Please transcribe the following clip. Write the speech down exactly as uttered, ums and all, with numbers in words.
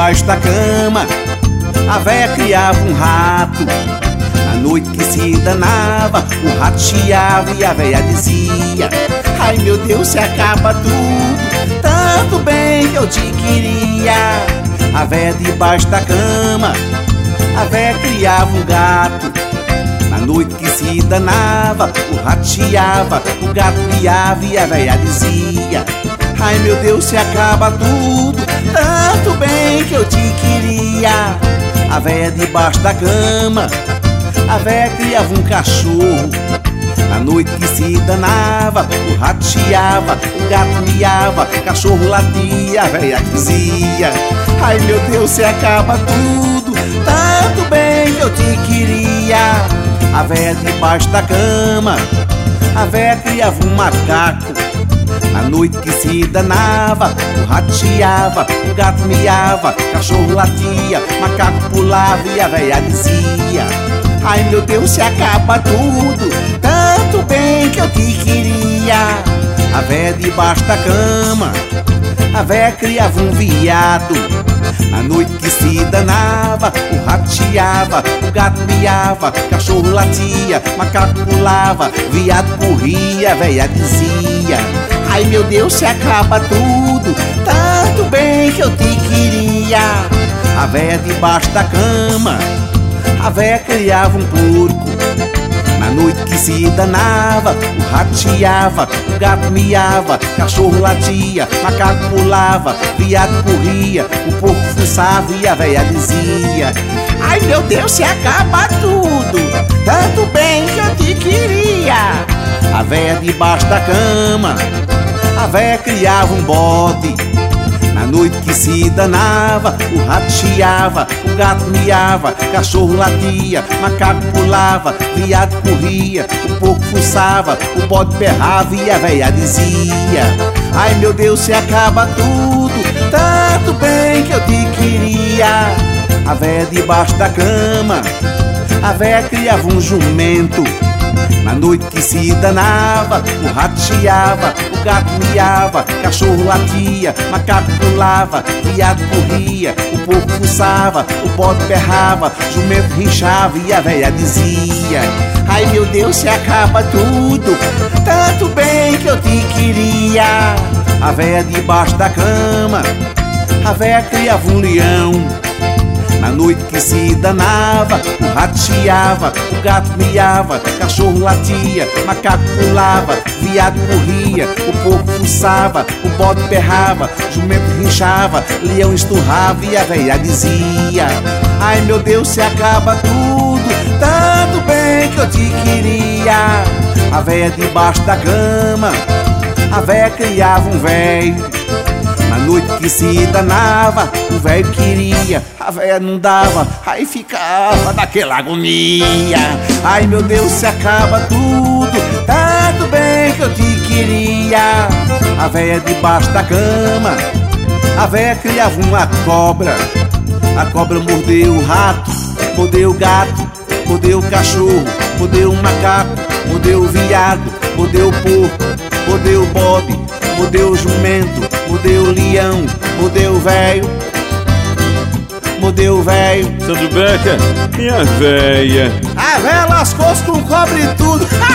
debaixo da cama, a véia criava um rato. Na noite que se danava, o rato chiava e a véia dizia: ai meu Deus, se acaba tudo, tanto bem que eu te queria. A véia debaixo da cama, a véia criava um gato. Na noite que se danava, o rato chiava, o gato miava e a véia dizia: ai meu Deus, se acaba tudo, tanto bem que eu te queria. A véia debaixo da cama, a véia criava um cachorro. Na noite que se danava, o rato chiava, o gato miava, cachorro latia, a véia dizia: ai meu Deus, se acaba tudo, tanto bem que eu te queria. A véia debaixo da cama, a véia criava um macaco. Na noite que se danava, o rato chiava, o gato miava, cachorro latia, macaco pulava e a véia dizia: ai meu Deus, se acaba tudo, tanto bem que eu te queria. A véia debaixo da cama, a véia criava um viado. Na noite que se danava, o rato chiava, o gato miava, cachorro latia, macaco pulava, viado corria, a véia dizia: ai meu Deus, se acaba tudo, tanto bem que eu te queria. A véia debaixo da cama, a véia criava um porco. Na noite que se danava, o rato chiava, o gato miava, cachorro latia, macaco pulava, viado corria, o porco fuçava e a véia dizia: ai meu Deus, se acaba tudo, tanto bem que eu te queria. A véia debaixo da cama, a véia criava um bode. Na noite que se danava, o rato chiava, o gato miava, cachorro latia, macaco pulava, viado corria, o porco fuçava, o bode berrava e a véia dizia: ai meu Deus, se acaba tudo, tanto bem que eu te queria. A véia debaixo da cama, a véia criava um jumento. Na noite que se danava, o rato chiava, o gato miava, cachorro latia, macaco pulava, viado corria, o porco fuçava, o bode berrava, jumento rinchava e a véia dizia: ai meu Deus, se acaba tudo, tanto bem que eu te queria. A véia debaixo da cama, a véia criava um leão. Na noite que se danava, o rato chiava, o gato miava, cachorro latia, macaco pulava, viado corria, o porco fuçava, o bode berrava, jumento rinchava, leão esturrava e a véia dizia: ai meu Deus, se acaba tudo, tanto bem que eu te queria. A véia debaixo da cama, a véia criava um véio. Na noite que se danava, o velho queria, a véia não dava, aí ficava daquela agonia. Ai meu Deus, se acaba tudo, tanto bem que eu te queria. A véia debaixo da cama, a véia criava uma cobra. A cobra mordeu o rato, mordeu o gato, mordeu o cachorro, mordeu o macaco, mordeu o viado, mordeu o porco, mordeu o bode, mordeu o jumento, mordeu o leão, mordeu o véio, mordeu o véio. Sandro Becker, minha véia. A véia lascou-se com cobre e tudo.